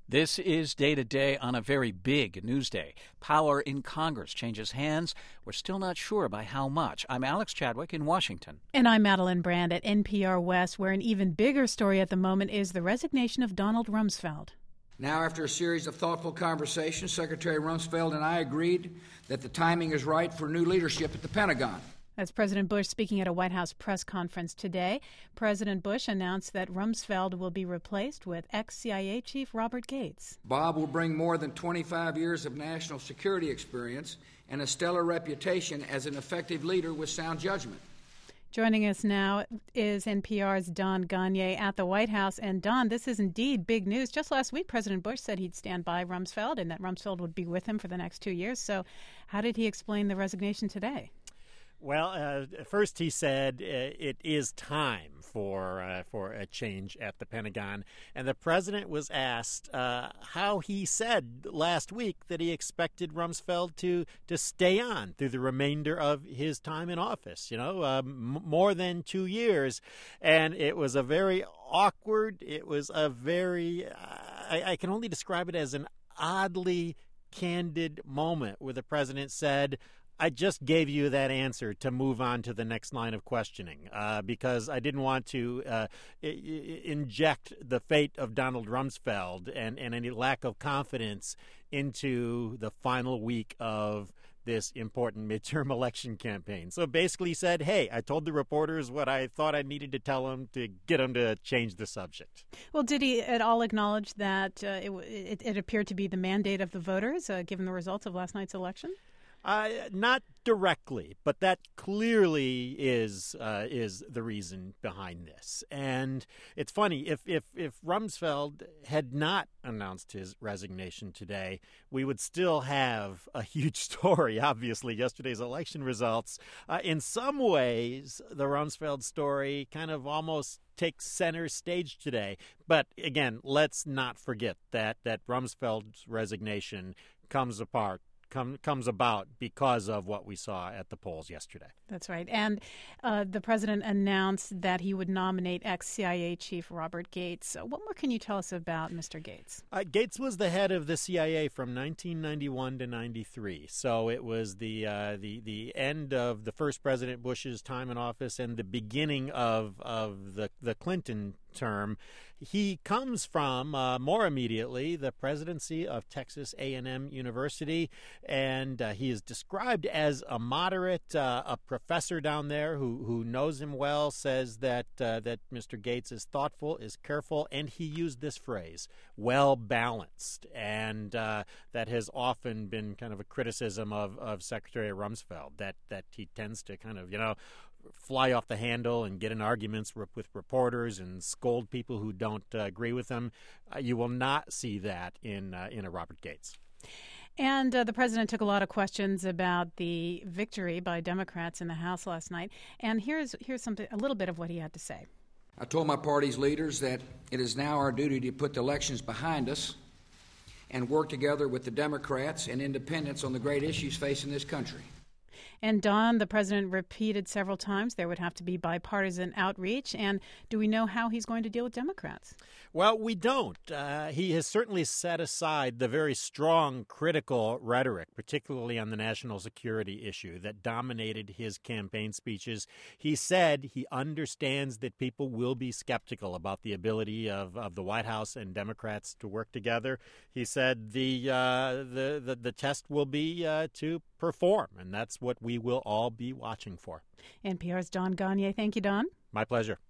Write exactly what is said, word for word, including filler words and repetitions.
This is Day to Day on a very big news day. Power in Congress changes hands. We're still not sure by how much. I'm Alex Chadwick in Washington. And I'm Madeline Brand at N P R West, where an even bigger story at the moment is the resignation of Donald Rumsfeld. Now, after a series of thoughtful conversations, Secretary Rumsfeld and I agreed that the timing is right for new leadership at the Pentagon. That's President Bush speaking at a White House press conference today. President Bush announced that Rumsfeld will be replaced with ex-C I A Chief Robert Gates. Bob will bring more than twenty-five years of national security experience and a stellar reputation as an effective leader with sound judgment. Joining us now is N P R's Don Gonyea at the White House. And Don, this is indeed big news. Just last week, President Bush said he'd stand by Rumsfeld and that Rumsfeld would be with him for the next two years. So how did he explain the resignation today? Well, uh, first he said uh, it is time for uh, for a change at the Pentagon. And the president was asked uh, how he said last week that he expected Rumsfeld to, to stay on through the remainder of his time in office, you know, uh, m- more than two years. And it was a very awkward, it was a very, uh, I, I can only describe it as an oddly candid moment where the president said, I just gave you that answer to move on to the next line of questioning uh, because I didn't want to uh, I- inject the fate of Donald Rumsfeld and, and any lack of confidence into the final week of this important midterm election campaign. So basically he said, hey, I told the reporters what I thought I needed to tell them to get them to change the subject. Well, did he at all acknowledge that uh, it, it, it appeared to be the mandate of the voters, uh, given the results of last night's election? Uh, not directly, but that clearly is uh, is the reason behind this. And it's funny, if, if, if Rumsfeld had not announced his resignation today, we would still have a huge story, obviously, yesterday's election results. Uh, in some ways, the Rumsfeld story kind of almost takes center stage today. But again, let's not forget that, that Rumsfeld's resignation comes apart. Come, comes about because of what we saw at the polls yesterday. That's right. And uh, the president announced that he would nominate ex-C I A Chief Robert Gates. So what more can you tell us about Mister Gates? Uh, Gates was the head of the C I A from nineteen ninety-one to ninety-three. So it was the uh, the the end of the first President Bush's time in office and the beginning of of the the Clinton term. He comes from, uh, more immediately, the presidency of Texas A and M University, and uh, he is described as a moderate. Uh, a professor down there who, who knows him well says that uh, that Mister Gates is thoughtful, is careful, and he used this phrase, well-balanced, and uh, that has often been kind of a criticism of, of Secretary Rumsfeld, that, that he tends to kind of, you know, fly off the handle and get in arguments with reporters and scold people who don't uh, agree with him. Uh, you will not see that in uh, in a Robert Gates. And uh, the president took a lot of questions about the victory by Democrats in the House last night. And here's here's something, a little bit of what he had to say. I told my party's leaders that it is now our duty to put the elections behind us and work together with the Democrats and independents on the great issues facing this country. And Don, the president repeated several times there would have to be bipartisan outreach. And do we know how he's going to deal with Democrats? Well, we don't. Uh, he has certainly set aside the very strong critical rhetoric, particularly on the national security issue, that dominated his campaign speeches. He said he understands that people will be skeptical about the ability of, of the White House and Democrats to work together. He said the uh, the, the the test will be uh, to perform, and that's what we will all be watching for. N P R's Don Gonyea. Thank you, Don. My pleasure.